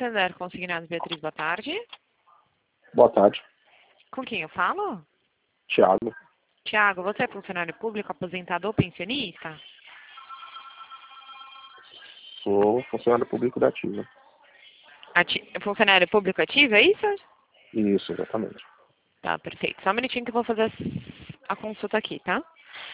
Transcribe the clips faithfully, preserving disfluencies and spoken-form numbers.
Santander Consignados, Beatriz, boa tarde. Boa tarde, Com quem eu falo? Thiago. Tiago, você é funcionário público, aposentado ou pensionista? Sou funcionário público da Ativa. Ati funcionário público ativo, é isso? Isso, exatamente. Tá, perfeito. Só um minutinho que eu vou fazer a consulta aqui, tá?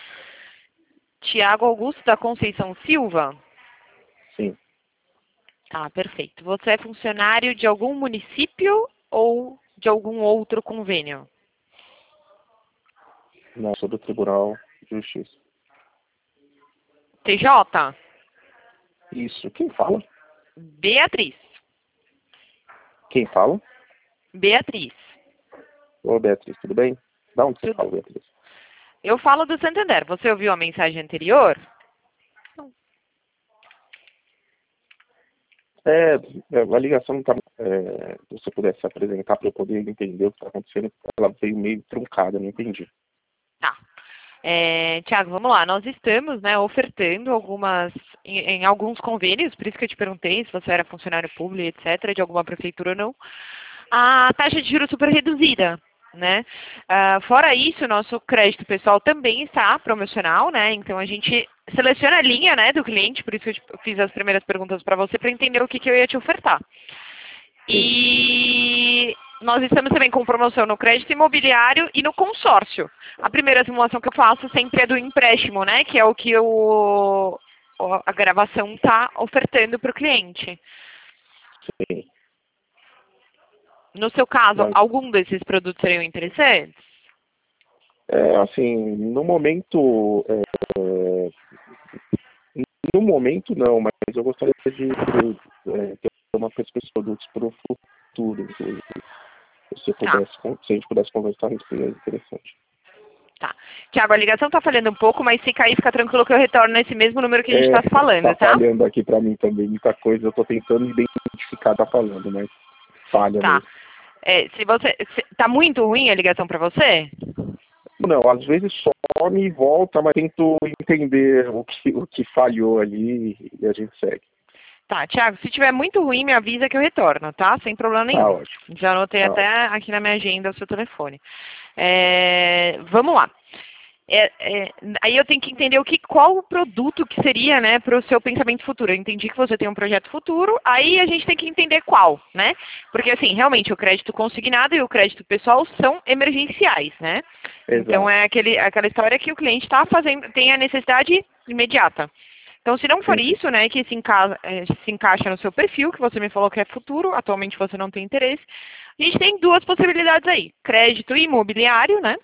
Tiago Augusto da Conceição Silva? Sim. Tá, perfeito. Você é funcionário de algum município ou de algum outro convênio? Não, sou do Tribunal de Justiça. T J? Isso. Quem fala? Beatriz. Quem fala? Beatriz. Ô, Beatriz, tudo bem? Da onde você Tudo. fala, Beatriz? Eu falo do Santander. Você ouviu a mensagem anterior? É, é, a ligação não tá... É, se você pudesse se apresentar para eu poder entender o que está acontecendo, ela veio meio truncada, não entendi. Tá. É, Tiago, vamos lá. Nós estamos, né, ofertando algumas, em, em alguns convênios, por isso que eu te perguntei se você era funcionário público, etcétera, de alguma prefeitura ou não, a taxa de juros super reduzida, né? Ah, fora isso, nosso crédito pessoal também está promocional, né? Então a gente seleciona a linha, né, do cliente, por isso que eu te- eu fiz as primeiras perguntas para você, para entender o que, que eu ia te ofertar. E nós estamos também com promoção no crédito imobiliário e no consórcio. A primeira simulação que eu faço sempre é do empréstimo, né? Que é o que o, o- a gravação está ofertando para o cliente. Sim. No seu caso, Mas, algum desses produtos seriam interessantes? é, assim, no momento... É, no momento, não, mas eu gostaria de é, ter uma perspectiva de produtos para o futuro, inclusive. Se, você Tá, pudesse, se a gente pudesse conversar, isso seria interessante. tá. Tiago, a ligação está falhando um pouco, mas se cair, fica tranquilo que eu retorno nesse mesmo número que a gente É, está falando, tá tá? falhando aqui para mim também muita coisa, eu tô tentando identificar tá falando, mas falha Tá. mesmo. É, se você, se, tá muito ruim a ligação para você? Não, às vezes some e volta, mas tento entender o que, o que falhou ali e a gente segue. Tá, Tiago, se tiver muito ruim, me avisa que eu retorno, tá? Sem problema Tá nenhum. ótimo, Já anotei tá até ótimo. aqui na minha agenda o seu telefone. É, vamos lá. É, é, aí eu tenho que entender o que, qual o produto que seria, né, para o seu pensamento futuro. Eu entendi que você tem um projeto futuro, aí a gente tem que entender qual, né? Porque, assim, realmente, o crédito consignado e o crédito pessoal são emergenciais, né? Então, Exato. é aquele, aquela história que o cliente está fazendo, tem a necessidade imediata. Então, se não for Uhum. isso, né, que se, enca eh, se encaixa no seu perfil, que você me falou que é futuro, atualmente você não tem interesse, a gente tem duas possibilidades aí. Crédito imobiliário, né?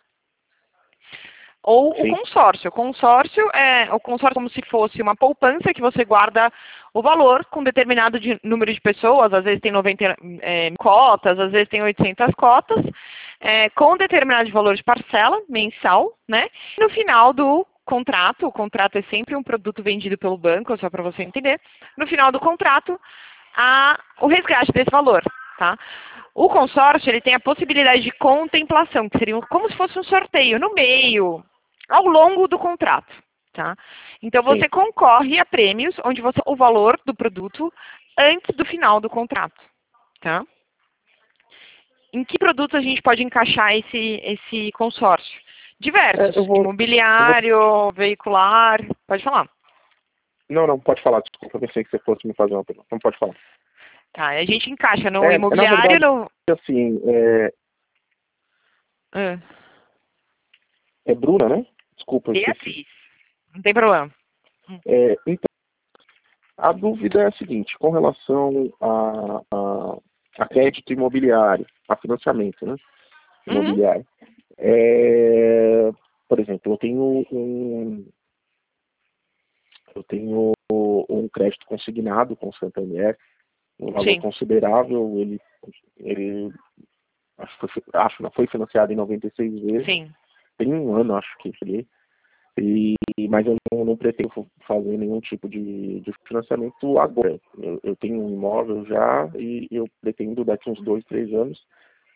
Ou o Sim, consórcio. O consórcio é o consórcio como se fosse uma poupança que você guarda o valor com determinado de- número de pessoas, às vezes tem noventa eh, cotas, às vezes tem oitocentas cotas, eh, com determinado valor de parcela mensal, né? E no final do contrato, o contrato é sempre um produto vendido pelo banco, só para você entender, no final do contrato, há o resgate desse valor, tá? O consórcio, ele tem a possibilidade de contemplação, que seria um- como se fosse um sorteio no meio, ao longo do contrato, tá? Então, sim. você concorre a prêmios onde você o valor do produto antes do final do contrato, tá? Em que produtos a gente pode encaixar esse, esse consórcio? É, eu Diversos, vou, eu vou... imobiliário, veicular, pode falar. Não, não, pode falar, desculpa, eu pensei que você fosse me fazer uma pergunta. Não pode falar. Tá, a gente encaixa no É, na imobiliário, verdade, no... assim, é, Ah, é Bruna, né? Desculpa, eu esqueci. Beatriz, não tem problema. É, então, a dúvida é a seguinte, com relação a, a, a crédito imobiliário, a financiamento, né? Uhum, Imobiliário. É, por exemplo, eu tenho um, eu tenho um crédito consignado com o Santander, um valor sim, considerável, ele, ele acho que foi, acho que foi financiado em noventa e seis vezes, sim. tem um ano, acho que ele, e, mas eu não, não pretendo fazer nenhum tipo de, de financiamento agora. Eu, eu tenho um imóvel já e eu pretendo daqui uns dois, três anos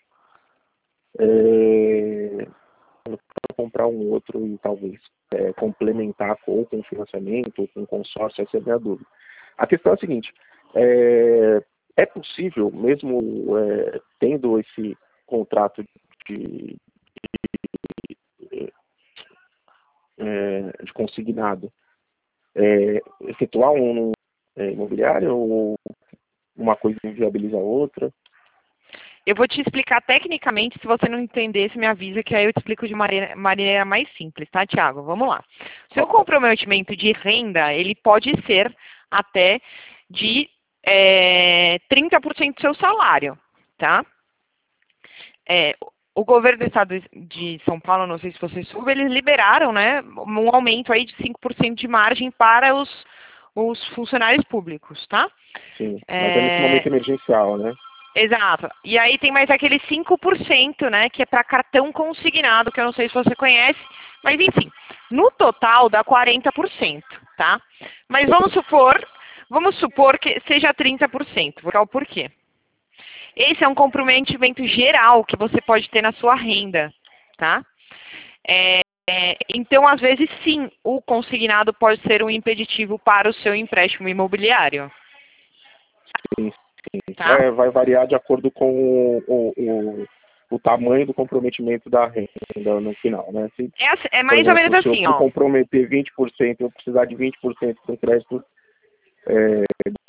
é, comprar um outro e talvez é, complementar ou com financiamento ou com consórcio, essa é a minha dúvida. A questão é a seguinte, é, é possível, mesmo é, tendo esse contrato de, de, é, de consignado, é, efetuar um é, imobiliário ou uma coisa inviabiliza a outra? Eu vou te explicar tecnicamente, se você não entender, você me avisa, que aí eu te explico de maneira, maneira mais simples, tá, Tiago? Vamos lá. Seu comprometimento de renda, ele pode ser até de é, trinta por cento do seu salário, tá? É, o governo do estado de São Paulo, não sei se você soube, eles liberaram, né, um aumento aí de cinco por cento de margem para os, os funcionários públicos, tá? Sim, mas é, é nesse momento emergencial, né? Exato. E aí tem mais aquele cinco por cento, né, que é para cartão consignado, que eu não sei se você conhece, mas enfim, no total dá quarenta por cento, tá? Mas vamos supor, vamos supor que seja trinta por cento, vou explicar o porquê. Esse é um comprometimento geral que você pode ter na sua renda, tá? É, é, então, às vezes, sim, o consignado pode ser um impeditivo para o seu empréstimo imobiliário. Sim, sim. Tá? É, vai variar de acordo com o, o, o, o tamanho do comprometimento da renda no final, né? Se, É, assim, é por mais exemplo, ou menos se assim, eu ó. comprometer vinte por cento, eu precisar de vinte por cento com crédito é,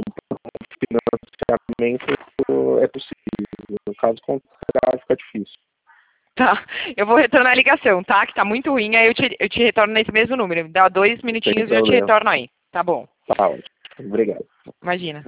do financiamento, é possível. No caso contrário, fica difícil. Tá, eu vou retornar a ligação, tá? Que tá muito ruim, aí eu te, eu te retorno nesse mesmo número. Dá dois Sem minutinhos e eu te problema. retorno aí. Tá bom. Tá ótimo. Obrigado. Imagina.